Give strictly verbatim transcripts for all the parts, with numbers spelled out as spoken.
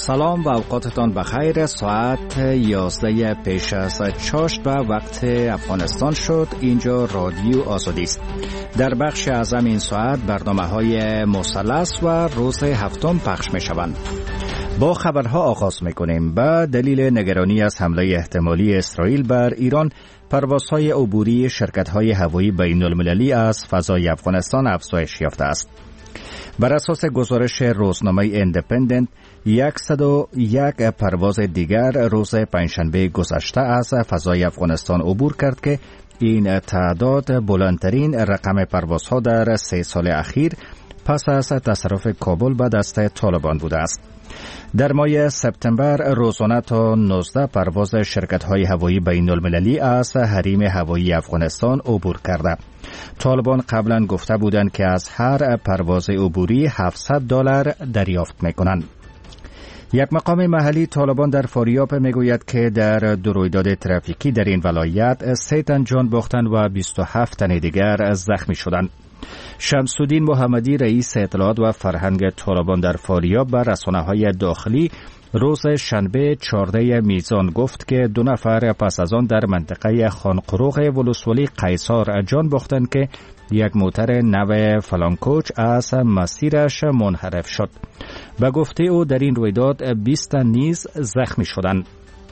سلام و اوقاتتان بخیر. ساعت یازده پیش از چاشت و وقت افغانستان شد. اینجا رادیو آزادی است. در بخش اعظم این ساعت برنامه های مثلث و روز هفتم پخش می شوند. با خبرها آغاز می کنیم. با دلیل نگرانی از حمله احتمالی اسرائیل بر ایران، پروازهای عبوری شرکت‌های هوایی بین المللی از فضای افغانستان افزایش یافته است. بر اساس گزارش روزنامه ایندیپندنت، صد و یک پرواز دیگر روز پنجشنبه گذشته از فضای افغانستان عبور کرد که این تعداد بلندترین رقم پروازها در سه سال اخیر پس از تصرف کابل به دست طالبان بوده است. در ماه سپتامبر روزانه تا نوزده پرواز شرکت‌های هوایی بین المللی از حریم هوایی افغانستان عبور کرده. طالبان قبلا گفته بودند که از هر پرواز عبوری هفتصد دلار دریافت می‌کنند. یک مقام محلی طالبان در فاریاب میگوید که در دو رویداد ترافیکی در این ولایت سه تن جان باختند و بیست و هفت تن دیگر زخمی شدند. شمس الدین محمدی رئیس اطلاعات و فرهنگ طالبان در فاریاب به رسانه‌های داخلی روز شنبه چهارده میزان گفت که دو نفر پس از آن در منطقه خانقروغ ولسوالی قیصار جان باختند که یک موتر نو فلانکوچ از مسیرش منحرف شد. به گفته او در این رویداد بیست تن نیز زخمی شدند.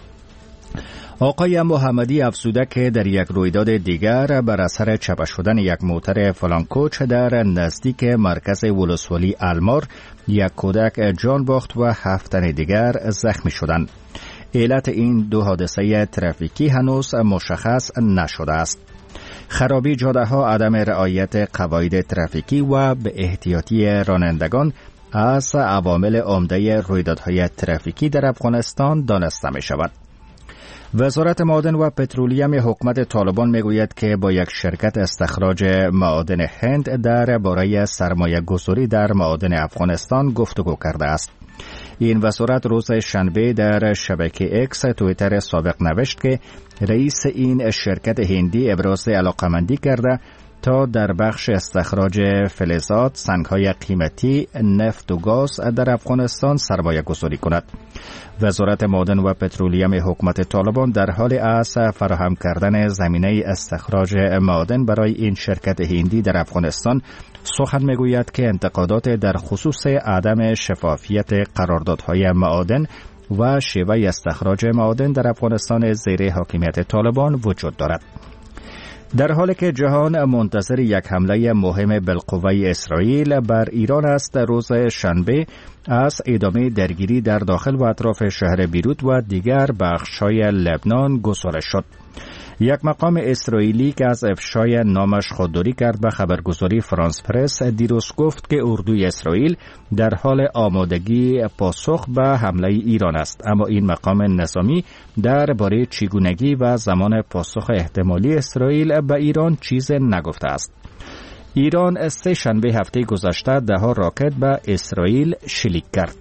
آقای محمدی افزوده که در یک رویداد دیگر بر اثر چپه شدن یک موتر فلانکوچ در نزدیک مرکز ولسوالی المار یک کودک جان باخت و هفت تن دیگر زخمی شدند. علت این دو حادثه ترافیکی هنوز مشخص نشده است. خرابی جاده ها، عدم رعایت قواعد ترافیکی و به احتیاطی رانندگان از عوامل عمده رویدادهای ترافیکی در افغانستان دانسته می شود. وزارت معادن و پترولیم حکومت طالبان میگوید که با یک شرکت استخراج معادن هند در باره سرمایه گذاری در معادن افغانستان گفتگو کرده است. این وزارت روز شنبه در شبکه اکس توییتر سابق نوشت که رئیس این شرکت هندی ابراز علاقمندی کرده تا در بخش استخراج فلزات، سنگ‌های قیمتی، نفت و گاز در افغانستان سرمایه گذاری کند. وزارت معادن و پترولیم حکومت طالبان در حال از فراهم کردن زمینه استخراج معادن برای این شرکت هندی در افغانستان سخن میگوید که انتقادات در خصوص عدم شفافیت قراردادهای معادن و شیوه استخراج معادن در افغانستان زیر حاکمیت طالبان وجود دارد. در حالی که جهان منتظر یک حمله مهم بالقوه اسرائیل بر ایران است، روز شنبه از ادامه درگیری در داخل و اطراف شهر بیروت و دیگر بخش‌های لبنان گزارش شد. یک مقام اسرائیلی که از افشای نامش خودداری کرد به خبرگزاری فرانس پرس دیروز گفت که اردوی اسرائیل در حال آمادگی پاسخ به حمله ایران است، اما این مقام نظامی درباره چگونگی و زمان پاسخ احتمالی اسرائیل به ایران چیز نگفته است. ایران سه شنبه هفته گذشته ده ها راکت به اسرائیل شلیک کرد.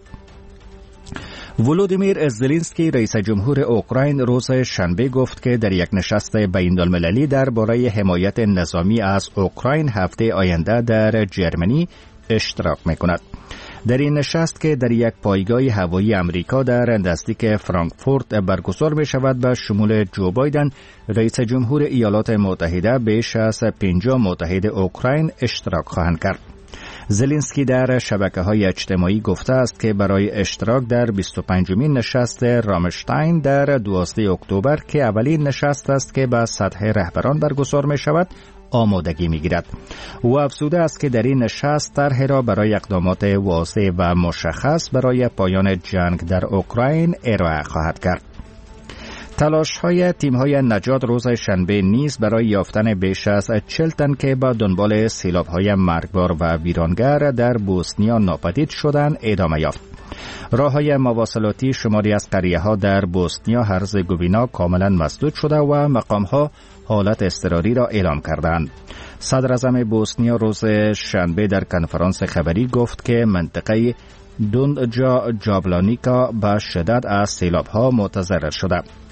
ولودیمیر زلنسکی رئیس جمهور اوکراین روز شنبه گفت که در یک نشست بین المللی درباره حمایت نظامی از اوکراین هفته آینده در جرمنی اشتراک می‌کند. در این نشست که در یک پایگاه هوایی امریکا در نزدیک فرانکفورت برگزار می شود به شمول جو بایدن رئیس جمهور ایالات متحده بیش از پنجاه متحد اوکراین اشتراک خواهند کرد. زلنسکی در شبکه‌های اجتماعی گفته است که برای اشتراک در بیست و پنجمین نشست رامشتاین در دوازده اکتبر که اولین نشست است که به سطح رهبران برگزار می شود آمادگی می گیرد. او افزوده است که در این نشست طرحی را برای اقدامات واضح و مشخص برای پایان جنگ در اوکراین ارائه خواهد کرد. تلاش‌های تیم‌های نجات روز شنبه نیز برای یافتن بیش از چهل تن که با دنبال سیلاب‌های مرگبار و ویرانگر در بوسنیا ناپدید شدند ادامه یافت. راه‌های مواصلاتی شماری از قریه‌ها در بوسنیا هرزگوینا کاملا مسدود شده و مقام‌ها حالت اضطراری را اعلام کردند. صدر اعظم بوسنیا روز شنبه در کنفرانس خبری گفت که منطقه دونجا جابلانیکا به شدت از سیلاب‌ها متضرر شده.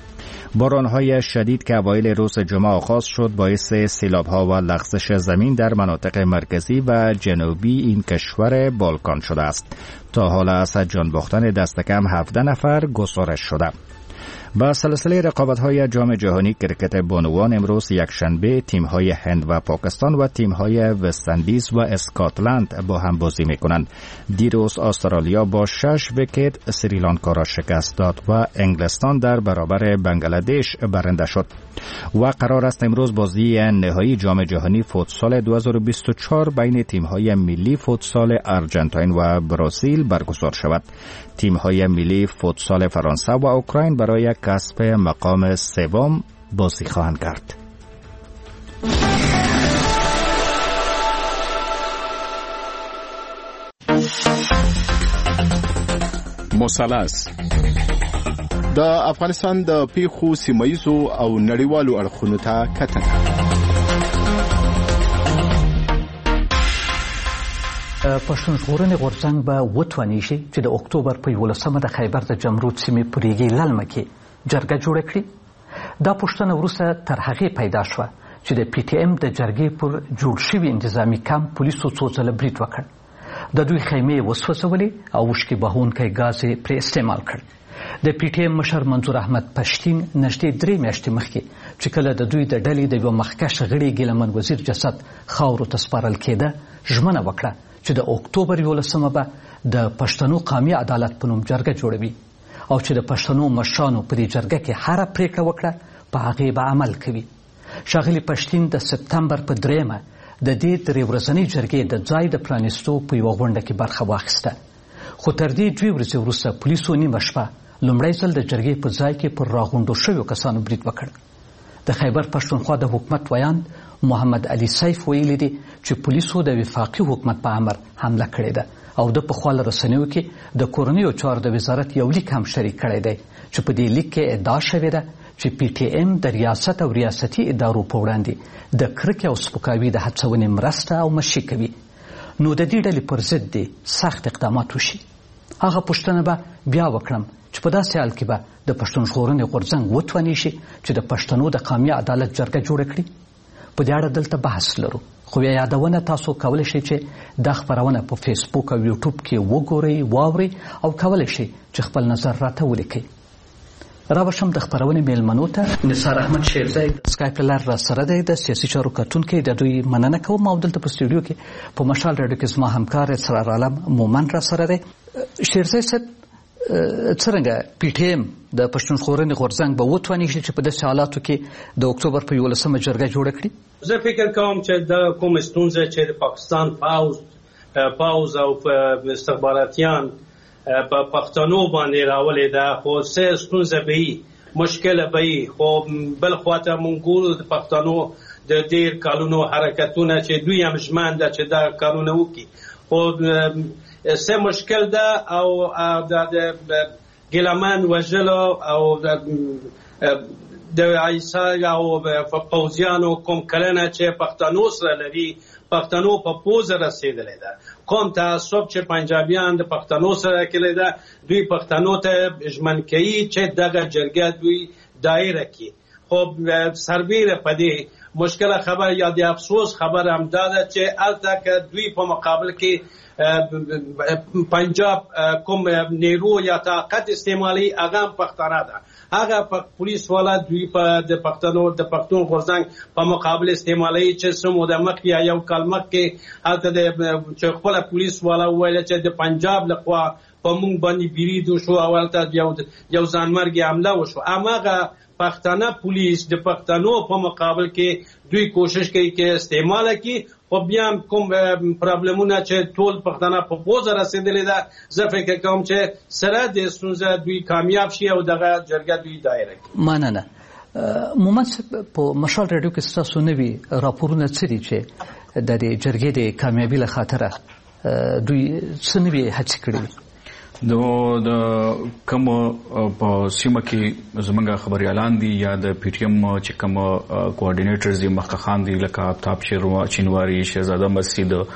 بارانهای شدید که اوایل روز جمعه آغاز شد باعث سیلاب‌ها و لغزش زمین در مناطق مرکزی و جنوبی این کشور بالکان شده است. تا حالا از جان باختن دست کم هفده نفر گزارش شده. با سلسله رقابت‌های جام جهانی کرکت بانوان امروز یکشنبه تیم‌های هند و پاکستان و تیم‌های وست‌اندیز و اسکاتلند با هم بازی می‌کنند. دیروز استرالیا با شش ویکت سریلانکا را شکست داد و انگلستان در برابر بنگلادش برنده شد. و قرار است امروز بازی نهایی جام جهانی فوتسال دو هزار و بیست و چهار بین تیم‌های ملی فوتسال آرژانتین و برزیل برگزار شود. تیم‌های ملی فوتسال فرانسه و اوکراین برای کسب مقام سوم بازی خواهند کرد. مثلث د افغانستان د پیښو سیمایزو او نړیوالو اړخونو ته کتنه. پښتون ژغورنې غورځنګ به وتواني شي چې د اکتوبر په یولسمه د خیبر د جمرود سیمې په ریګي للمه کې جرګه جوړه کړي. دا پوښتنه وروسته تر هغې پیدا شوه چې د پی ټي ایم د جرګې پر جوړ شوي انتظامي کمپ پولیسو څو ځله برید وکړ. د دوی خیمې وسوځولې او اوښکې بهونکی ګاز یې پرې استعمال کړ. د پی ټي ایم مشر منظور احمد پښتین نږدې درې میاشتې مخکې چې کله د دوی د ډلې د یوه مخکښ غړي ګیلمن وزیر جسد خاورو ته سپارل کېده ژمنه وکړه چې د اکتوبر یولسمه به د پښتنو قومي عدالت په نوم جرګه جوړوي او چې د پښتنو مشرانو په دې جرګه کې هره پریکړه وکړه په هغې به عمل کوي. ښاغلي پښتین د سپتمبر په دریمه د دې درې ورځنۍ جرګې د ځای د پرانیستو په یوه غونډه کې برخه واخیسته. خو تر دې دوې ورځې وروسته پولیسو نیمه شپه لومړی ځل د جرګې په ځای کې پر راغونډو شویو کسانو برید وکړ. د خیبر پښتونخوا د حکومت ویاند محمد علي سیف ویلي دي چې پولیسو د وفاقي حکومت په امر حمله کړې ده او د پخوا له رسنیو کې د کورنیو چارو د وزارت یو لیک هم شریک کړی دی چې په دې لیک کې ادعا شوې ده چې پی ټي ایم د ریاست او ریاستي ادارو په وړاندې د کرکې او سپکاوي د هڅونې مرسته او مشي کوي. نو د دې ډلې پر ضد دې سخت اقدامات وشي. هغه پوښتنه به بیا وکړم چې په داسې حال کې به د پښتون ژغورنې غورځنګ وتواني شي چې د پښتنو د قومي عدالت جرګه جوړه کړي. په دې اړه دلته بحث لرو، خو بیا یادونه تاسو کولی شئ چې دا خپرونه په فیسبوک او یوټیوب کې وګورئ، واورئ او کولی شئ چې خپل نظر راته ولیکئ. راوشم د خپرونې میلمنو ته نثار احمد شیرزی سکایپ له لارې راسره دی، د سیاسي چارو کتونکی. د دوی مننه کوم او دلته په سټوډیو کې په مشال راډیو کې زما همکار اسرار عالم مومن راسره دی. شیرزی صاحب، څرنګه پی ټي ایم د پښتون ژغورنې غورځنګ به وتواني شي چې په داسې حالاتو کې د اکتوبر په یولسمه جرګه جوړه کړي؟ زه فکر کوم چې د کوم ستونزه چې د پاکستان پاوز پاوز او استخباراتیان په پښتنو باندې راولې ده، خو څه ستونزه به وي، مشکله به وي. خو بل خواته مونږ ګورو د پښتنو د ډېر کلونو حرکتونه چې دوی هم ژمن ده چې دا کارونه وکړي، خو څه مشکل ده او د ګیلمن وژلو او د عیسی او پوځیانو کوم کلنه چې پښتنو سره لري، پښتنو په پوزه رسېدلې ده. کوم تعصب چې پنجابیان د پښتنو سره کړی ده، دوی پښتنو ته ژمن کوي چې دغه جرګه دوی دایره کړي. خو سربیره په دې مشکله خبر یا د افسوس خبر هم دا ده چې هلته که دوی په مقابل کې پنجاب کوم نیرو یا طاقت استعمالي، هغه هم پښتانه ده. هغه پولیس والا دوی په د پښتنو د پښتون غورځنګ په مقابل استعمالي چې سمو د مخ یا یو کال مخکې هلته د چې خپل پولیس والا وویل چې د پنجاب لخوا په مونږ باندې برید وشو او هلته یو یو ځانمرګي حمله وشو. هماغه پښتانه پولیس د پښتنو په مقابل کې دوی کوشش کوي چې استعمال کړي، خو بیا کوم پرابلمونه چې ټول پښتانه په پوزه رسېدلې ده، زه فکر کوم چې سره د ستونزه دوی کامیاب شي او دغه جرګه دوی دایره کړي. مننه. مومن صاحب، په مشال راډیو کې ستاسو نوي راپورونه څه دي چې د دې جرګې د کامیابي له خاطره دوی څه نوي هڅې کړي؟ نو د کوم په سیمه کې زمونږ خبريالان دي یا د پی ټي ایم چې کوم کوارډینیټرز دي، مخکخان دي، لکه آفتاب چینواری، شهزاده مسجد،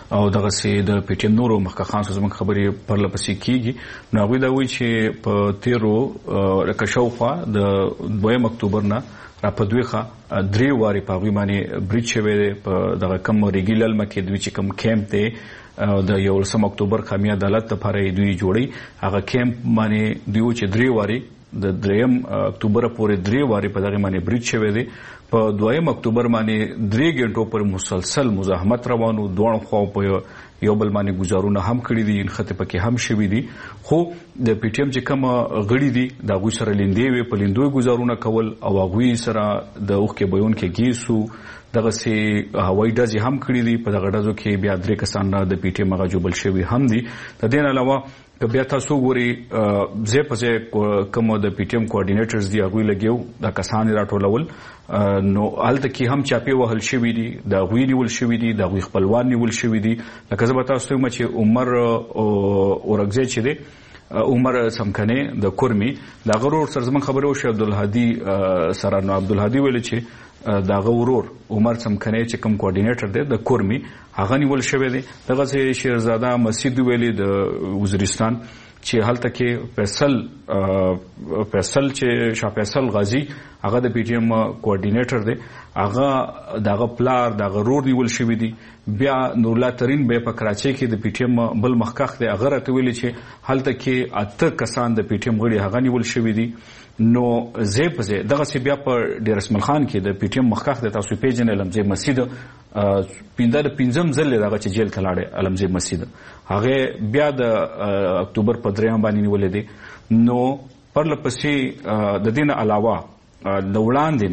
او دغه سي د پی ټی ایم نورو مخکخان زموږ خبرې پرله پسې کیږي نو هغوی دا وایي چې په تیرو لکه شاوخوا د دویم اکتوبر نه را په دویخه درې وارې په هغوی باندې برید شوی دی په دغه کم ریګي للمه کې دوی چې کوم کیمپ دی د یولسم اکتوبر قومي عدالت لپاره دوی جوړي هغه کیمپ باندې دوی چې درې وارې د دریم اکتوبر پورې درې وارې په دغه باندې برید شوی دی په دویم اکتوبر باندې درې غنټو پر مسلسل مزاحمت روانو دوه خو په یو بل باندې گزارونه هم کړی دي انخته پکې هم شوی دي خو د پی ټی ایم چې کوم غړي دي د غوي سره لیندې وي په لیندوي گزارونه کول او غوي سره د اوخ کې بیان کې گیسو دغه سي هوایي ډزې هم کړی دي په دغه ډزو کې بیا درې کسان د پی ټی ایم هغه جوړل شوی هم دي د دې علاوه که بیا تاسو ګوري زه په ځای کوم د پی ټی ایم کوارډینیټرز دی هغوی لګیو دا کسان راټولول نو هلته کې هم چاپې وهل شوي دي د هغوی نیول شوي دي د هغوی خپلوان نیول شوي دي لکه زه به تاسو ته وایم چې عمر اورکزی چې دی عمر سمکنه د کورمي د هغه ورور سره زموږ خبرې وشوې عبدالهادي سره نو عبدالهادي ویل چې د هغه ورور عمر سمکنه چې کوم کوارډینیټر دی د کورمي هغه نیول شوی دی دغه شیرزاده مسجد ویلي د وزیرستان چې هلته کې فیصل فیصل چې شاه فیصل غازی هغه د پی ټی ایم کوارډینیټر دی هغه دغه پلار دغه رور نیول شوی دی بیا نورالله ترین به په کراچۍ کې د پی ټی ایم بل مخکخ دی هغه راته ویلي چې هلته کې اته کسان د پی ټی ایم غړي هغه نیول شوی دي نو زه په زه دغه سی بیا په ډیر اسمل خان کې د پی ټی ایم مخکخ د تاسو پیجن لمزه مسجد پیندل پنځم ځل دغه چې جیل تلاړې علمزه مسجد هغه بیا د اکتوبر په دریم باندې نیولې دي نو پرله پسې د دین علاوه د وړاندې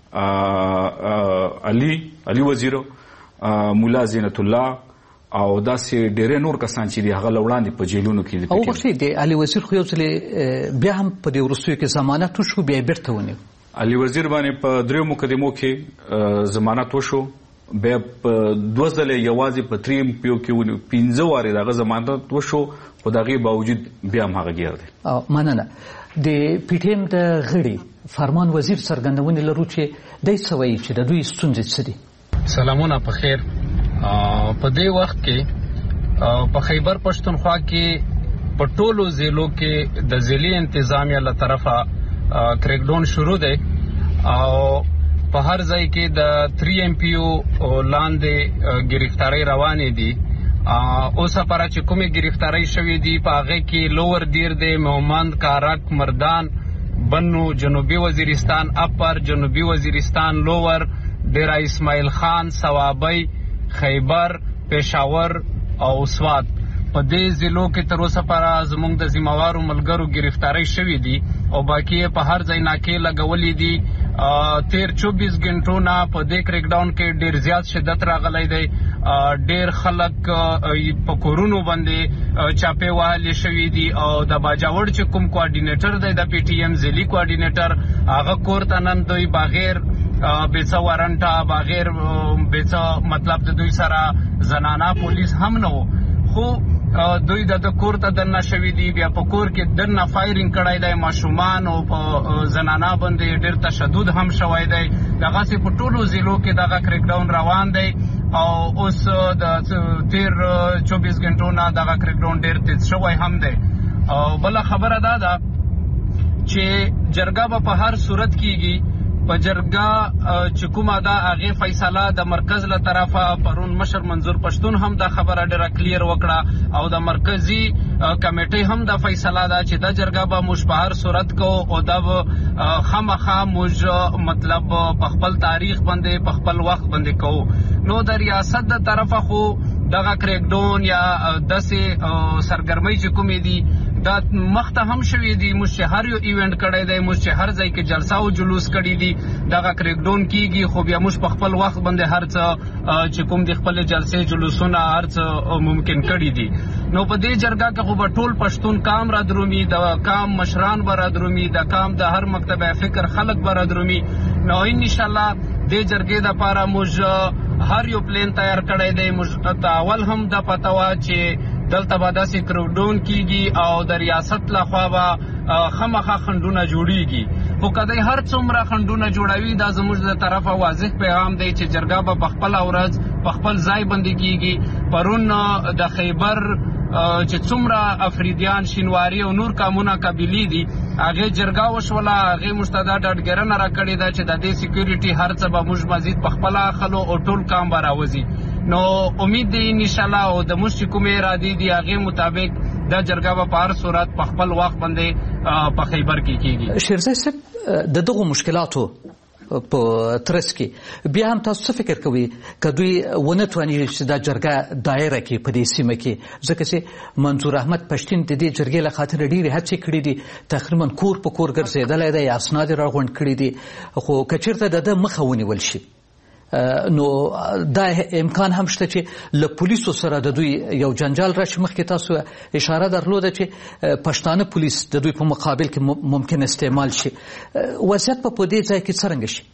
نه علي علي وزیر مولا زینت الله او داسې ډېر نور کسان چې دی هغه لوړاندې په جیلونو کې دي او وخت دی علي وزیر خو یو ځل بیا هم په دې ورستیو کې ضمانت وشو بیا بیرته ونیو علي وزیر باندې په دریو مقدمو کې ضمانت وشو بیا په دوه ځله یوازې په تریم پیو کې ونیو پنځه وارې دغه ضمانت وشو خو د هغې باوجود بیا هم هغه ګیر دی مننه د پی ټی ایم د غړي فرمان وزیر څرګندونې لرو چې دی څه وایي چې د دوی ستونزې څه دي سلامونه په خیر په دې وخت کې په خیبر پښتونخوا کې په ټولو ضلعو کې د ضلعي انتظامیه له طرفه کریک ډاون شروع دی او په هر ځای کې د تری ایم پی او لاندې گرفتاری روانې دي اوس لپاره چې کومې گرفتاری شوې دي په هغه کې لوور دیر دی مومند کارک مردان بنو جنوبي وزیرستان اپر جنوبي وزیرستان لوور ډیرا اسماعیل خان ثوابی خیبر پېښور او سوات په دې ضلعو کې تر اوسه پورې زموږ د ذمہوارو ملګرو گرفتاری شوې دي او باقي په هر ځای ناکې لګولې دي تیر چوبیس غنټو نه په دې کریک ډاون کې ډیر زیات شدت راغلی دی ډیر خلک په کورونو باندې چاپې وهلې شوي دي او د باجوړ چې کوم کوارډینیټر دی د پی ټی ایم ضلعي کوارډینیټر هغه کور ته نن دوی بغیر بیڅه وارنټه بغیر بیڅه مطلب د دوی سره زنانا پولیس هم نه خو دوی د کور ته دننه شوي دي بیا په کور کې دننه فایرینګ کړی دی ماشومان او په زنانا باندې ډېر تشدد هم شوی دی دغسې په ټولو ضلعو کې دغه کریک ډاون روان دی او اوس د تیر چوبیس غنټو نه دغه کریک ډاون ډېر تیز شوی هم دی او بله خبره دا ده چې جرګه به په هر صورت کېږي په جرګه چې کومه ده هغې فیصله د مرکز له طرفه پرون مشر منظور پښتون هم دا خبره ډېره کلیر وکړه او د مرکزي کمیټۍ هم دا فیصله ده چې دا جرګه به موږ په هر صورت کوو او دا به خامخا موږ مطلب په خپل تاریخ باندې په خپل وخت باندې کوو نو د ریاست د طرفه خو دغه کریک ډاون یا داسې سرګرمۍ چې کومې دي دا مخته هم شوي دي موږ چې هر یو ایونټ کړی دی موږ چې هر ځای کې جلسه او جلوس کړي دي دغه کریک ډاون کېږي خو بیا موږ په خپل وخت باندې هر څه چې کوم د خپلې جلسې جلوسونه هر څه ممکن کړي دي نو په دې جرګه کې خو به ټول پښتون کام را درومي د کام مشران به را درومي د کام د هر مکتبه فکر خلک به را درومي نو انشاءالله دې جرګې دپاره موږ هر یو پلین تیار کړی دی موږ ته اول هم دا پته وه چې دلته به داسې کریک ډاون کېږي او د ریاست لخوا به خامخا خنډونه جوړېږي خو که دی هر څومره خنډونه جوړوي دا زموږ د طرفه واضح پیغام دی چې جرګه به په خپله ورځ په خپل ځای باندې کېږي پرون د خیبر چې څومره افریدیان شینواري او نور قومونه قبیلې دي هغه جرګه وشوله هغه مستدا ډاډګرنه راکړې ده چې د دې سکیورټي هر څه به موږ مزید په خپل خلو او ټول کام به راوځي نو امید دی ان شاء الله او د موږ کومې ارادې دي هغه مطابق دا جرګه به په هر صورت په خپل وخت باندې په خیبر کې کیږي. شیرزای صاحب د دغو مشکلاتو په ترڅ کې بیا هم تاسو څه فکر کوئ که دوی ونه تواني چې دا جرګه دایره کړي په دې سیمه کې ځکه چې منظور احمد پښتین د دې جرګې له خاطر ډېرې هڅې کړې دي تقریبا کور په کور ګرځېدلی دی اسناد یې راغونډ کړي دي خو که چېرته د ده مخه ونیول شي نو دا امکان هم شته چې له پولیسو سره د دوی یو جنجال راشي. مخکې تاسو اشاره درلوده چې پښتانه پولیس د دوی په مقابل کې ممکن استعمال شي. وضعیت په دې ځای کې څرنګه شي؟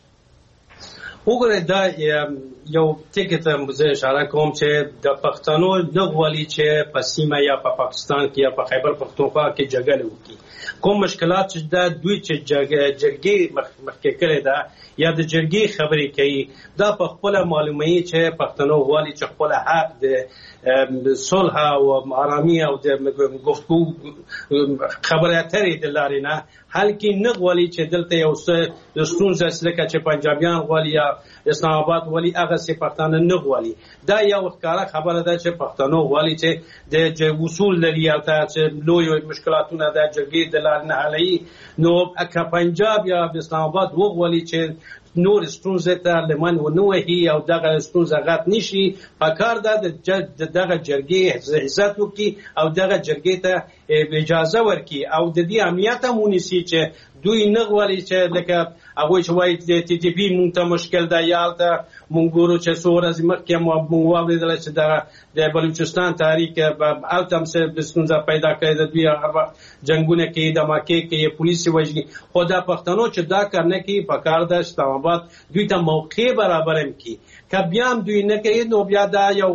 وګورئ دا یو ټکي ته زه اشاره کوم چې د پښتنو نه غواړي چې په سیمه یا په پاکستان کې یا په خیبر پښتونخوا کې جګړه وکړي. کوم مشکلات چې دا دوی چې جرګې مخکې کړې ده یا د جرګې خبرې کوي دا په خپل معلومي چې پښتنو غواړي چې خپل حق د صلح او آرامي او د گفتگو خبرې اترې د لارې نه حل کې نه غواړي چې دلته یو څه ستونزه لکه چې پنجابیان غواړي یا اسلام آباد غواړي هغه څه پښتانه نه غواړي. دا یو ښکاره خبره ده چې پښتنو غواړي چې د وصول لري او چې لوی مشکلاتونه د جرګې د لارې نه حلوي نو که پنجاب یا اسلام آباد وغواړي چې نور ستونزه ته لمن ونه وهي او دغه ستونزه غټ نشي پکار ده د دغه جرګې عزت وکړي او دغه جرګې ته اجازه ورکړي او د دې امنیت هم ونیسي چې دوی نه غواړي چې لکه هغوی چې وایي د ټي ټي پي مونږ ته مشکل ده یا هلته مونږ ګورو چې څو ورځې مخکې مونږ واورېدله چې د بلوچستان تحریک هلته هم څه ستونزه پیدا کړې ده دوی هغه وخت جنګونه کوي دماکې کوي پولیس یې وژني خو دا پښتنو چې دا کار نه کوي پکار ده اسلام آباد دوی ته موقع برابر هم کړي که بیا هم دوی نه کوي نو بیا دا یو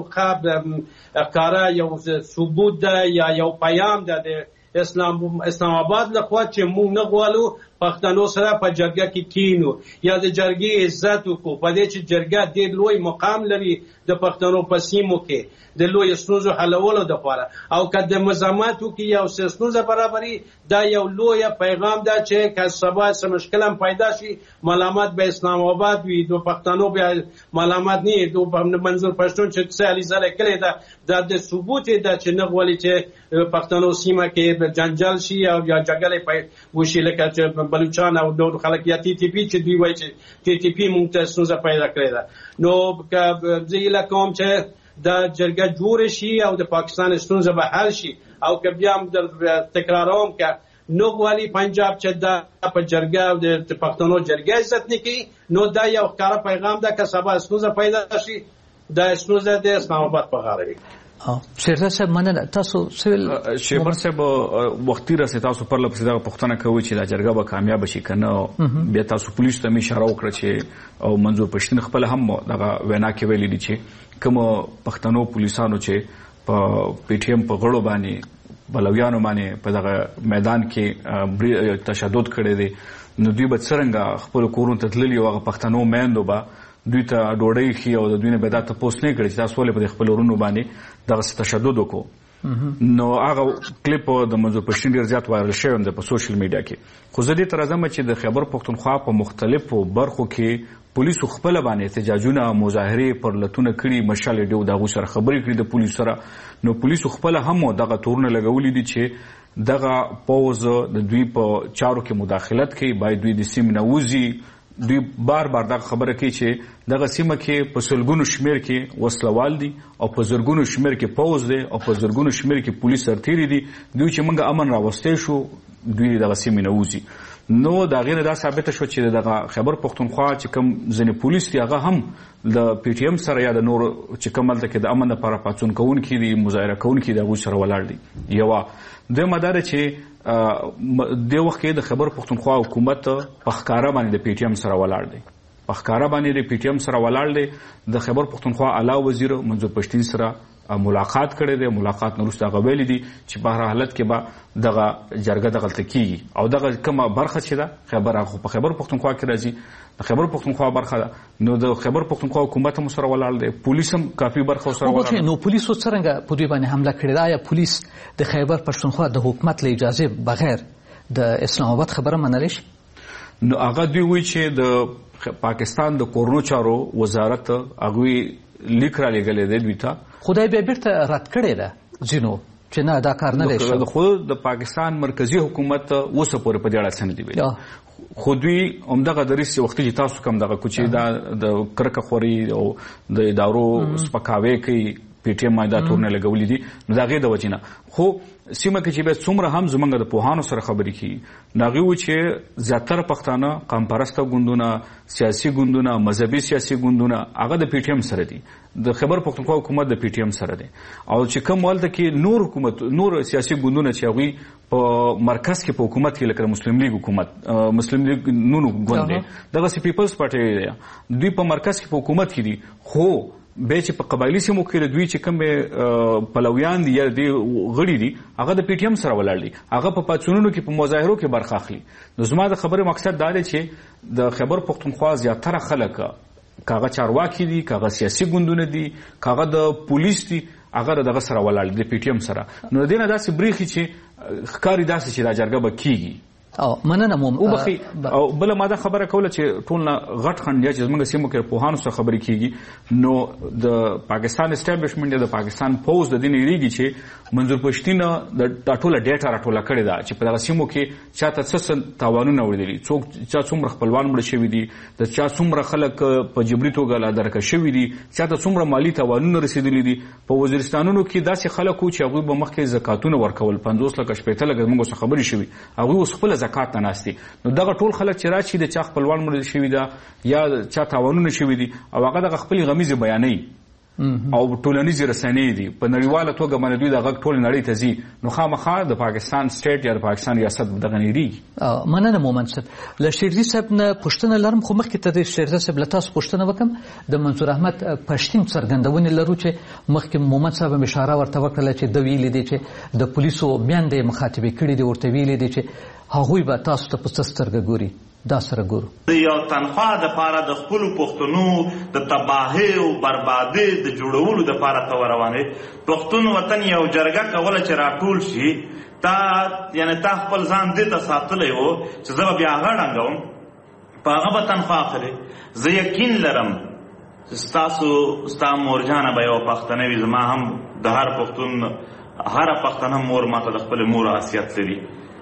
ښکاره یو ثبوت ده یا یو پیام ده د اسلام اسلام آباد لخوا چې مونږ نه غواړو پښتنو سره په جرګه کې کینو یا د جرګې عزت وکړو په دې چې جرګه ډېر لوی مقام لري د پښتنو په سیمو کې د لوی ستونزو حلولو دپاره او که د مزاحمت وکړي یو څه ستونزه برابري دا یو لوی پیغام ده چې که سبا څه مشکل هم پیدا شي ملامت به اسلام آباد وي د پښتنو بیا ملامت نه د منظور پښتون چې څه علیزه کړې ده دا د ثبوت ده چې نه غواړي چې پښتنو سیمه کې جنجال شي او یا جګړې وشي لکه چې بلوچستان او نور خلک یا ټي ټي پي چې دوی وایي چې ټي ټي پي مونږ ته ستونزه پیدا کړې ده نو که زه هیله کوم چې دا جرګه جوړه شي او د پاکستان ستونزه به حل شي او که بیا هم تکراروم که نو غواړي پنجاب چې دا په جرګه او د پښتنو جرګه عزت نه کوي نو دا یو ښکاره پیغام ده که سبا ستونزه پیدا شي دا ستونزه د اسلام آباد په غاړه وي. شیرزاد صاحب مننه تاسو سویل شیبر صاحب وختي راسي تاسو پر لپاره دا پښتنه کوي چې دا جرګه به کامیاب شي کنه بیا تاسو پولیس ته اشاره وکړه چې او منظور پښتون خپل هم دغه وینا کې ویلي دي چې کوم پښتنو پولیسانو چې په پی ټی ایم په غړو باندې بلویانو باندې په دغه میدان کې تشدد کړی دی نو دوی به څرنګه خپل کورونو ته تللي او هغه پښتنو میندو به دوی ته ډوډۍ خي او د دوی نه به دا تپوس نه کړي چې تاسو ولې په خپل ورونو باندې دغه تشدد وکړو نو هغه کلیپ د منظور پښتون ډیر زیات وایرل شوی دی په سوشل میډیا کې خو زه دې تر ازمه چې د خیبر پښتونخوا په مختلفو برخو کې پولیسو خپل باندې احتجاجونه مظاهره پر لتون کړي مشال ډیو دغه سره خبرې کړي د پولیسو سره نو پولیسو خپل هم دغه تورونه لګولې دي چې دغه پوز د دوی په چارو کې مداخلت کوي باید دوی د سیمه نوځي دوی بار بار دا خبره کوي چې دغه سیمه کې په سلګونو شمیر کې وسلوال دي او په زرګونو شمیر کې پوز دي او په زرګونو شمیر کې پولیس سرتيري دي دوی چې موږ امن راوستي شو دوی دغه سیمه نوځي نو دا غیر دا ثابت شو چې دغه خیبر پښتونخوا چې کوم ځنې پولیس دی هغه هم د پی ټی ایم سره یا د نور چې کوم دلته کې د امن لپاره پاتون کوونکي دي مظاهره کوونکي دغه سره ولاړ دي یو د مدار چې د وخت کې د خیبر پښتونخوا حکومت په ښکارا باندې د پی ټی ایم سره ولاړ دی په ښکارا باندې د پی ټی ایم سره ولاړ دی د خیبر پښتونخوا اعلی وزیر منظور پښتین سره ملاقات کړی دی. ملاقات نه وروسته هغه ویلي دي چې په هر حالت کې به دغه جرګه دغلته کیږي او دغه کومه برخه چې ده خیبر هغه په خیبر پښتونخوا کې راځي. د خیبر پښتونخوا برخه ده نو د خیبر پښتونخوا حکومت هم سره ولاړ دی، پولیس هم کافي برخه سره ولاړ دی. نو پولیسو څرنګه په دوی باندې حمله کړې ده؟ آیا پولیس د خیبر پښتونخوا د حکومت له اجازه بغیر د اسلام آباد خبره منلی شي؟ نو هغه دوی وایي چې د پاکستان د کورونو چارو وزارت هغوی لیک را لېږلی دی دوی ته، خدای بیا بیرته رد کړې ده ځینو چې نه دا کار نه دی شوی. خو د پاکستان مرکزي حکومت اوسه پورې په دې اړه څه نه دي ویلي. خو دوی همدغه دریځ وختي چې تاسو کوم دغه کوچې دا د کرکه خوري او د ادارو سپکاوی کوي، پی ټی ایم دا تورونه لګولي دي، نو د هغې د وجې نه. خو سیمه کې چې بیا څومره هم زموږ د پوهانو سره خبرې کیږي نو هغوی وایي چې زیاتره پښتانه قوم پرسته ګوندونه، سیاسي ګوندونه، مذهبي سیاسي ګوندونه هغه د پی ټی ایم سره دي، د خیبر پښتونخوا حکومت د پی ټی ایم سره دی. او چې کوم هلته کې نور حکومت نور سیاسي ګوندونه چې هغوی په مرکز کې په حکومت کې لکه د مسلم لیگ حکومت مسلم لیگ نونو ګوند دی، دغسې پیپلز پارټي دی، دوی په مرکز کې په حکومت کې دي. خو بیا چې په قبایلي سیمو کې دوی چې کوم پلویان دي یا د غړي دي هغه د پی ټی ایم سره ولاړ دي، هغه په پاڅونونو کې په مظاهرو کې برخه اخلي. نو زما د خبرې مقصد دا دی چې د خیبر پښتونخوا زیاتره خلک کاغه چارواکي دي، کاغه سیاسي ګوندونه دي، کاغه د پولیس دي، هغه دغه سره ولاړ دي د پی ټی ایم سره. نو د دې نه داسې بریښي چې ښکاري داسې چې دا جرګه به کیږي. او مننه موم او بخي او بل ما دا خبره کوله چې ټول نه غټ خنډ چې زموږ سیمو کې پوهانو سره خبرې کیږي نو د پاکستان اسټابلیشمنت د پاکستان پوز د دې نه ریږي چې منظور پښتین د ټوله ډیټا راټوله کړې ده چې په دغه سیمو کې چاته څه تاوانونه وړي، څوک چا څومره خپلوان مړه شوي دي، د چا څومره خلک په جبري توګه لا درکه شوي دي، چاته څومره مالی تاوانونه رسېدلي دي. په وزیرستانونو کې داسې خلک وو چې هغوی به مخکې زکاتونه ورکول، پنځوس لکه شپېته لکه زموږ سره خبرې شوي، هغوی اوس خپله زکات نه ناست دي. نو دغه ټول خلک چې راشي د چا خپلوان مړه شوي ده یا چا تاوانونه شوي دي او هغه دغه خپلې غمیزې بیانوي او ټولنیزې رسنۍ دي په نړیواله توګه باندې دوی د غږ ټولې نړۍ ته ځي، نو خامخا د پاکستان سټیټ یا د پاکستان ریاست دغه نه ریږي. مننه مومن صاحب. له شیرزي صاحب نه پوښتنه لرم، خو مخکې ته د شیرزي صاحب له تاسو پوښتنه وکړم. د منظور احمد پښتین څرګندونې لرو چې مخکې مومن صاحب هم اشاره ورته وکړله چې ده ویلي دي چې د پولیسو میندې مخاطبې کړي دي، ورته ویلي دي چې هغوی به تاسو ته په څه سترګه ګوري. دا سره ګورو د یو تنخوا دپاره د خپلو پښتنو د تباهۍ او بربادۍ د جوړولو دپاره ته وروانې پښتون وطن یو جرګه کوله چې راټول شي، تا یعنې تا خپل ځان دې ته ساتلی و چې زه به بیا هغه ړنګوم، په هغه به تنخوا اخلې. زه یقین لرم چې ستاسو ستا مورجانه به یوه پښتنه وي، زما هم د هر پښتون هره پښتنه مور ما ته د خپلې مور حیثیت لري.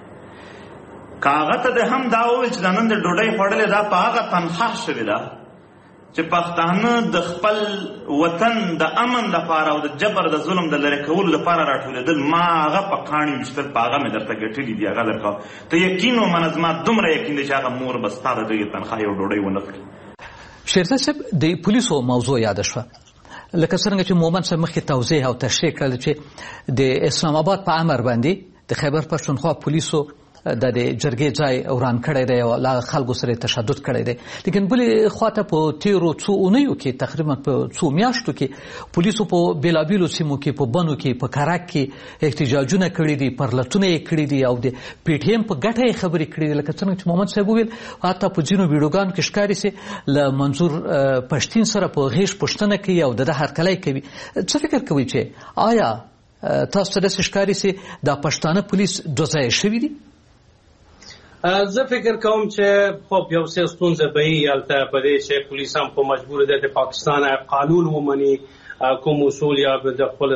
که هغه ته د هم دا وویل چې د نن د ډوډۍ خوړلې دا په هغه تنخواه شوې ده چې پښتانه د خپل وطن د امن لپاره او د جبر د ظلم د لرې کولو لپاره راټولېدل، ما هغه په کاڼي ویشتل، په هغه مې درته ګټلي دي، هغه درکوه. ته یقین ومنه، زما دومره یقین دی چې هغه مور به ستا د دغې تنخواه یو ډوډۍ ونه کړي. شیرزي صاحب د پولیسو موضوع یاده شوه، لکه څرنګه چې مومن صاحب مخکې توضیح او تشریح کړل چې د اسلام آباد په امر باندې د خیبر پښتونخوا پولیسو د جرګې ځای وران کړی دی او لا خلکو سره تشدد کړی دی. لیکن بلې خواته په تیرو څو اونیو کې تقریبا په څو میاشتو کې پولیسو په بېلابېلو سیمو کې په بنو کې په کرک کې احتجاجونه کړي دي، پرلتونه یې کړي دي او د پی ټي ایم په ګټه یې خبرې کړي دي. لکه څنګه چې محمد صاحب وویل حتی په ځینو ویډیوګانو کې ښکاري چې له منظور پښتین سره په غیږ پوښتنه کوي او د ده هرکلی کوي. څه فکر کوئ چې آیا تاسو ته داسې ښکاري چې دا پښتانه پولیس دوه ځایه شوي دي؟ زه فکر کوم چې خب یو څه ستونزه به وي هلته په دې چې پولیس هم په مجبور دی د پاکستان قانون ومني، کوم اصول یا د خپل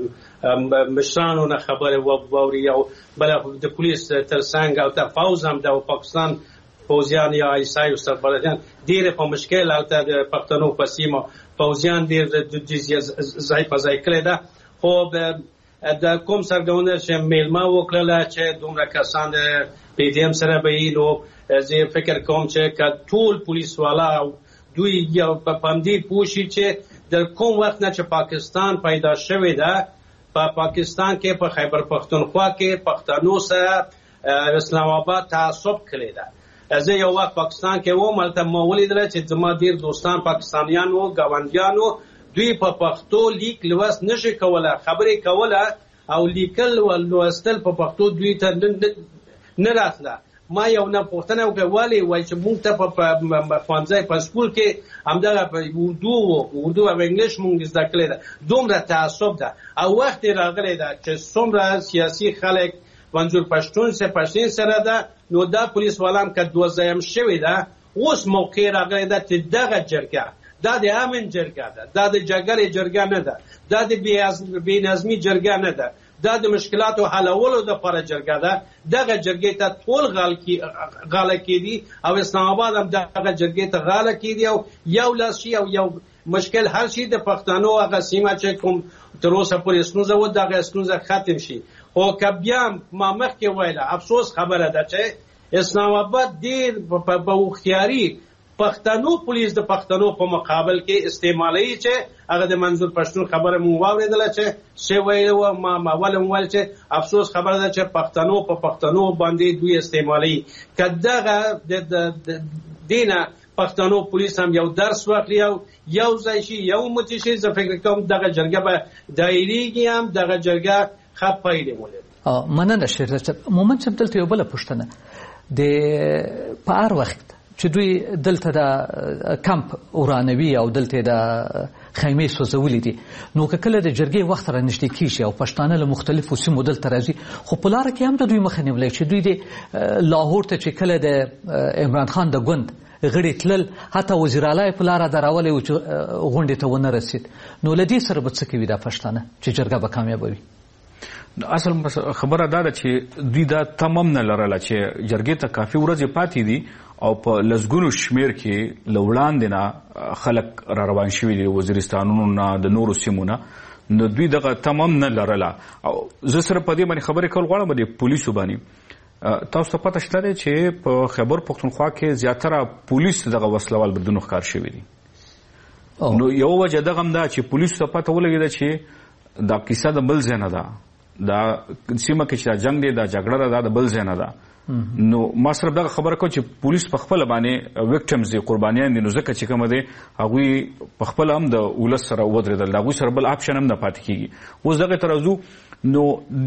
مشرانو نه خبرې واوري، او بله د پولیس تر څنګ هلته فوز هم د پاکستان پوځیان یا عیسایو سربلدیان ډېرې په مشکل هلته د پښتنو په سیمه پوځیان ډېر ځای په ځای کړی ده. خو د کوم سرګردونه چې میلمه وکړله چې دومره کسان د پی ټي ایم سره به وي، نو زه فکر کوم چې که ټول پولیس والا دوی یو په همدې پوه شي چې د کوم وخت نه چې پاکستان پیدا شوی ده، په پاکستان کې په خیبر پښتونخوا کې پښتنو سره اسلام آباد تعصب کړی ده. زه یو وخت پاکستان کې وم، هلته ما ولیدله چې زما ډېر دوستان پاکستانیان وو، ګاونډیان وو، دوی په پښتو لیک لوست نشي کوله، خبرې کوله او لیکل او لوستل په پښتو دوی ته نه راتله. ما یو نه پوښتنه وکړه ولې وایي چې موږ ته په ښوونځي په سکول کې همدغه اردو و اردو او انګلیش موږ زده کړې ده. دومره تعصب ده او وخت راغلی ده چې څومره سیاسي خلک منظور پښتون سره پښتون سره ده، نو دا پولیس والام که دوزیم شوی ده، اوس موقع راغلی ده چې دغه جرګه دا د امن جرګه ده، دا د جګړې جرګه نه ده، دا د بې نظمي جرګه نه ده، دا د مشکلاتو حلولو دپاره جرګه ده. دغه جرګې ته ټول غاله کېدي او اسلام آباد هم دغه جرګې ته غاله کېدي او یو لاس شي او یو مشکل حل شي، د پښتنو هغه سیمه چې کوم تر اوسه پورې ستونزه و دغه ستونزه ختم شي. خو که بیا ما مخکې ویله افسوس خبره ده چې اسلام آباد ډېر په هوښیاري پښتنو پولیس د پښتنو په مقابل کې استعمالوي چې هغه د منظور پښتون خبره مو واورېدله چې څه ویل و. ما ما ول ویل چې افسوس خبره ده چې پښتنو په پښتنو باندې دوی استعمالوي. که دغه د دینه پښتنو پولیس هم یو درس واخلي او یو ځای شي یو متي شي، زه فکر کوم دغه جرګه به دایریږي هم دغه جرګه ښه پایلې ولري. مننه شیرزاد صاحب. مومند صاحب دلته یو بله پوښتنه د په هر وخت چې دوی دلته د کمپ ورانوي او دلته د خیمې سوځولې دي، نو که کله د جرګې وخت را نږدې کېږي او پښتانه له مختلفو سیمو دلته راځي، خو په لاره کې هم د دوی مخه نیولی چې دوی د لاهور ته چې کله د عمران خان د ګوند غړي تلل، حتی وزیر اعلی په لاره دراولی و چې غونډې ته ونه رسید. نو له دې سره به څه کوي دا پښتانه چې جرګه به کامیابه وي؟ اصل خبره دا ده چې دوی دا تمام نه لرله چې جرګې ته کافي ورځې پاتې دي او په لسګونو شمیر کې له وړاندې نه خلک را روان شوي دي وزیرستانونو نه د نورو سیمو نه، نو دوی دغه تمام نه لرله. او زه سره په دې باندې خبرې کول غواړم د پولیسو باندې. تاسو ته پته شته دی چې په خیبر پښتونخوا کې زیاتره پولیس دغه وسلوال بریدونو ښکار شوي دي. نو یو وجه دغه هم ده چې پولیسو ته پته ولګېده چې دا کیسه د بل ځای نه ده، دا سیمه کې چې دا جنګ دی دا جګړه ده دا د بل ځای نه ده. نو ما صرف دغه خبره کوم چې پولیس په خپله باندې ویکټمز دي، قربانیان دي، نو ځکه چې کومه دی هغوی په خپله هم د ولس سره ودرېدل، د هغوی سره بل آپشن هم نه پاتې کېږي. اوس دغې ته راځو، نو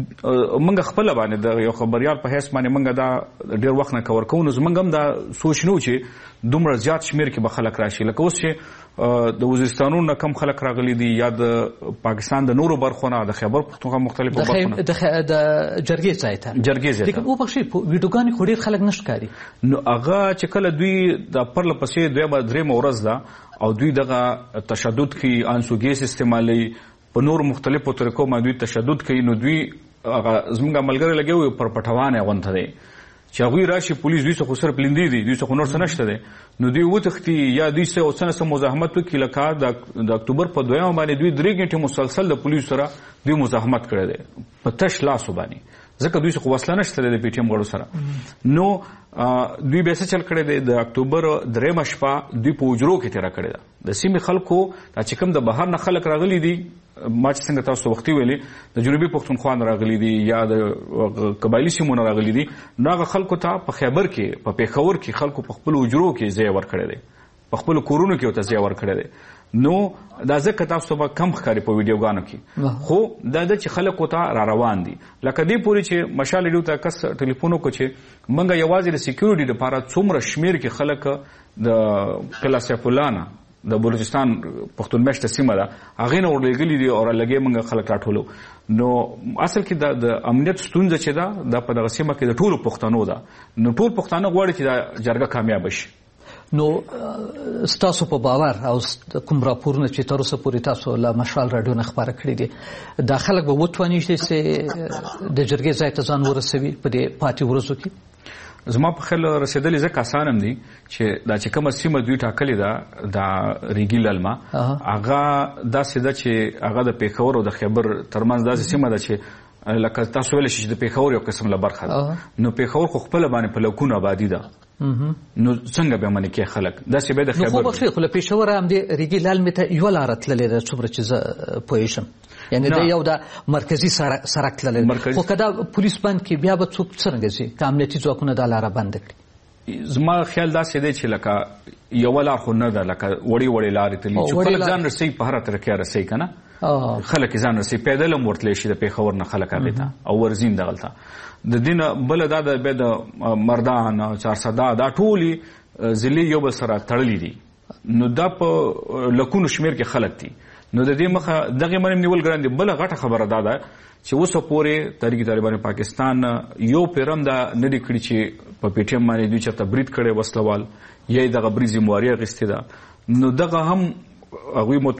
موږ خپله باندې د یو خبریال په حیث باندې موږ دا ډېر وخت نه کور کوو، نو زموږ هم دا سوچ نه و چې دومره زیات شمېر کې به خلک راشي. لکه اوس چې د وزیرستانونو نه کم خلک راغلي دي یا د پاکستان د نورو برخو نه د خیبر پښتونخوا مختلفو برخو نه د جرګې ځای ته جرګې ځای ته لیکن وبخښئ ویډیوګانې خو ډېر خلک نه ښکاري. نو هغه چې کله دوی د پرله پسې دویمه درېیمه ورځ ده او دوی دغه تشدد کوي، انسوګیس استعمالوي، په نورو مختلفو طریقو باندې دوی تشدد کوي، نو دوی هغه زموږ ملګري لګیا وي پر پټوان یې غونته دی چې هغوی راشي پولیس دوی څه خو صرف لیندې دي، دوی څه خو نور څه نشته دی، نو دوی وتښتي یا دوی څه او څه نه څه مزاحمت وکړي. لکه د اکتوبر په دویمه باندې دوی درې ګنټې مسلسل د پولیسو سره دوی مزاحمت کړی دی په تش لاسو باندې، ځکه دوی څه خو وسله نشته دی د پی ټي ایم غړو سره. نو دوی بیا څه چل کړی دی، د اکتوبر درېیمه شپه دوی په حجرو کې تېره کړې ده. د سیمې خلکو دا چې کوم د بهر نه خلک راغلي دي، ما چې څنګه تاسو وختي ویلې د جنوبي پښتونخوا نه راغلي دي یا د قبایلي سیمو نه راغلي دي، نو هغه خلکو ته په خیبر کې په پېښور کې خلکو په خپلو حجرو کې ځای ورکړی دی، په خپلو کورونو کې ورته ځای ورکړی دی. نو دا ځکه تاسو به کم ښکاري په ویډیوګانو کې، خو دا ده چې خلکو ته را روان دي. لکه دې پورې چې مشال ریډیو ته کس ټلیفون وکړو چې موږ یوازې د سیکیورټي لپاره څومره شمېر کې خلک د قلعه سیف الله نه د بلوچستان پښتون میشته سیمه ده هغې نه ورلېږلي دي او رالګې موږ خلک راټولو. نو اصل کې د امنیت ستونزه چې ده دا په دغه سیمه کې د ټولو پښتنو ده، نو ټول پښتانه غواړي چې دا جرګه کامیابه شي. نو ستاسو په باور او کوم راپورونه چې تر اوسه پورې تاسو له مشال راډیو نه خپاره کړي دي، دا خلک به وتواني چې د جرګې ځای ته ځان ورسوي په دې پاتې ورځو کې؟ زما په خیال رسېدلې ځکه اسان هم دي چې دا چې کومه سیمه دوی ټاکلې ده دا ریګي للمه، هغه داسې ده چې هغه د پېښور او د خیبر ترمنځ داسې سیمه ده چې لکه تاسو ویلی شئ چې د پېښور یو قسم له برخه ده، نو پېښور خو خپله باندې په لکونو آبادي ده، نو څنګه به منې کې خلک داسې به د خیبر. نو خو بخښئ خو له پېښوره همدې ریګي للمې ته یوه لاره تللې ده څومره چې زه پوهېږم، یعنې د یو د مرکزي سړک تللی ده، خو که دا پولیس بند کړي بیا به څوک څرنګه ځي که امنیتي ځواکونه دا لاره بنده کړي؟ زما خیال داسې دی چې لکه یو لار خو نه ده لکه وړي وړي لارې تللی چې خلک ځان رسي په هره طریقه رسي کنه خلک ځان رسي پیدل هم ورتلی شي د پیښور نه خلک هغې ته او ورزین دغلته د دې بله دا د بیا د مردان چارسده دا ټولې ضلعې یو بل سره تړلي دي نو دا په لکونو شمېر کې خلک دي نو د دې مخه دغې منې نیول ګران دي بله غټه خبره دا ده چې اوسه پورې تحریک طالبان پاکستان یو پیرم دا نه دي کړي چې په پی ټي ایم باندې دوی چېرته برید کړی وسلوال یا یې دغه برید ذمواري اخیستې ده نو دغه هم هغوی